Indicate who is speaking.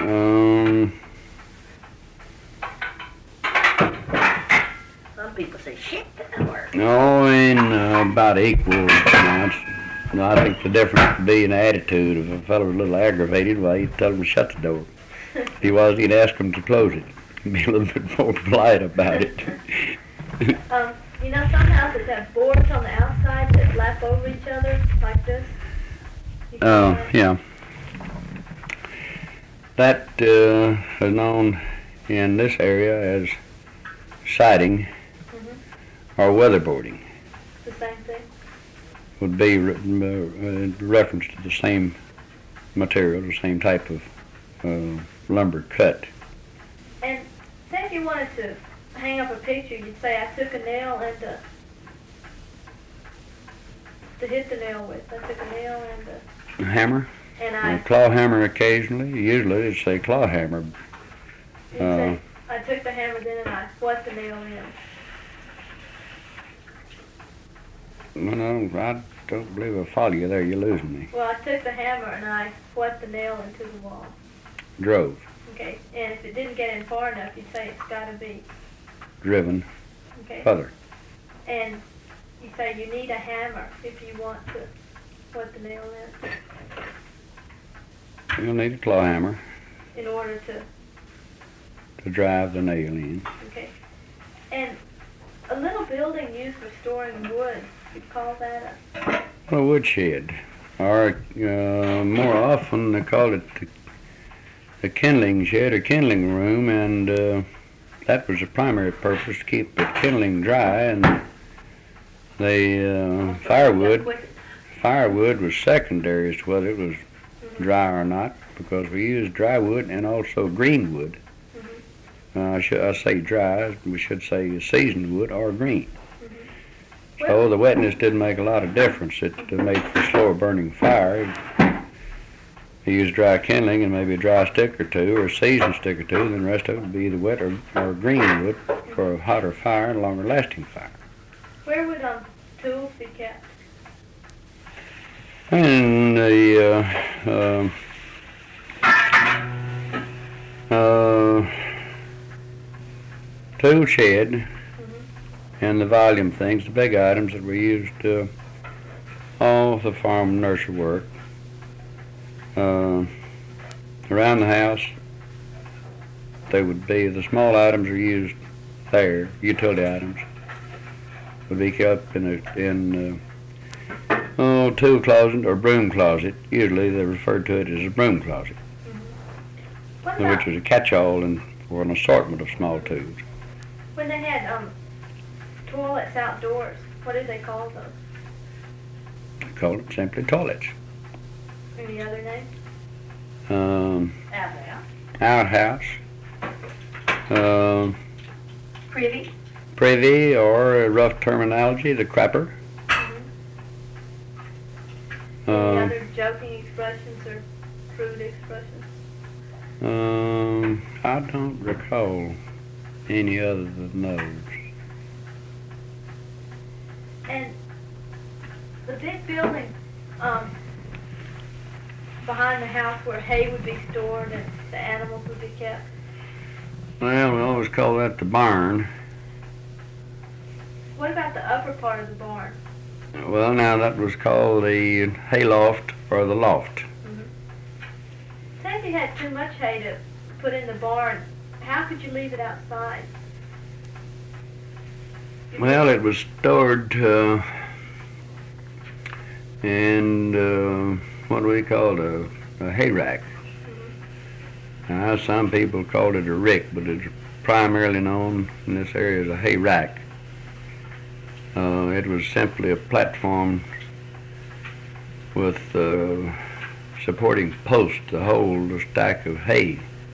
Speaker 1: Some people say shit doesn't work.
Speaker 2: No, in about equal amounts. No, I think the difference would be in the attitude. If a fellow was a little aggravated, well, you'd tell him to shut the door. If he was, he'd ask him to close it. Be a little bit more polite about it.
Speaker 1: You know, some houses have boards on the outside that lap over each other, like this.
Speaker 2: Oh, yeah. That is known in this area as siding or weatherboarding.
Speaker 1: The same thing?
Speaker 2: Would be reference to the same material, the same type of lumber cut.
Speaker 1: And say if you wanted to hang up a picture, you'd say, I took a nail and to hit the nail with. I took a nail and
Speaker 2: A hammer?
Speaker 1: and
Speaker 2: A claw hammer occasionally. Usually it'd say claw hammer.
Speaker 1: you'd say, I took the hammer then and I swept the nail in.
Speaker 2: No, I don't believe I follow you there. You're losing me.
Speaker 1: Well, I took the hammer and I swept the nail into the wall.
Speaker 2: Drove.
Speaker 1: Okay, and if it didn't get in far enough, you'd say it's got to be.
Speaker 2: Driven.
Speaker 1: Okay.
Speaker 2: Further.
Speaker 1: And you say you need a hammer if you want to sweep the nail
Speaker 2: You'll need a claw hammer
Speaker 1: in order to.
Speaker 2: drive the nail in.
Speaker 1: Okay. And a little building used for storing wood, you'd call that
Speaker 2: A woodshed. Or more often they call it the kindling shed or kindling room, and that was the primary purpose, to keep the kindling dry, and the firewood was secondary as to whether it was dry or not, because we used dry wood and also green wood. I say dry, we should say seasoned wood or green. So the wetness didn't make a lot of difference. It made for slower burning fire. You use dry kindling and maybe a dry stick or two, or a seasoned stick or two, then the rest of it would be either wet or green wood for a hotter fire and longer lasting fire.
Speaker 1: Where would tools be kept?
Speaker 2: And the tool shed and the volume things, the big items that were used all the farm nursery work. Around the house, they would be, the small items are used there, utility items, would be kept in tool closet or broom closet. Usually they referred to it as a broom closet, which was a catch-all for an assortment of small tools.
Speaker 1: When they had toilets outdoors, what did they call those?
Speaker 2: They called it simply toilets.
Speaker 1: Any other name?
Speaker 2: Outhouse.
Speaker 1: Privy.
Speaker 2: Privy, or a rough terminology, the crapper.
Speaker 1: Any other joking expressions or crude expressions?
Speaker 2: I don't recall any other than those.
Speaker 1: And the big building behind the house where hay would be stored and the animals would be kept?
Speaker 2: Well, we always call that the barn.
Speaker 1: What about the upper part of the barn?
Speaker 2: Well, now that was called the hayloft or the loft.
Speaker 1: Say if you had too much hay to put in the barn, how could you leave it outside?
Speaker 2: Well, it was stored in what do we call it, a hay rack. Now, some people called it a rick, but it's primarily known in this area as a hay rack. It was simply a platform with supporting posts to hold a stack of hay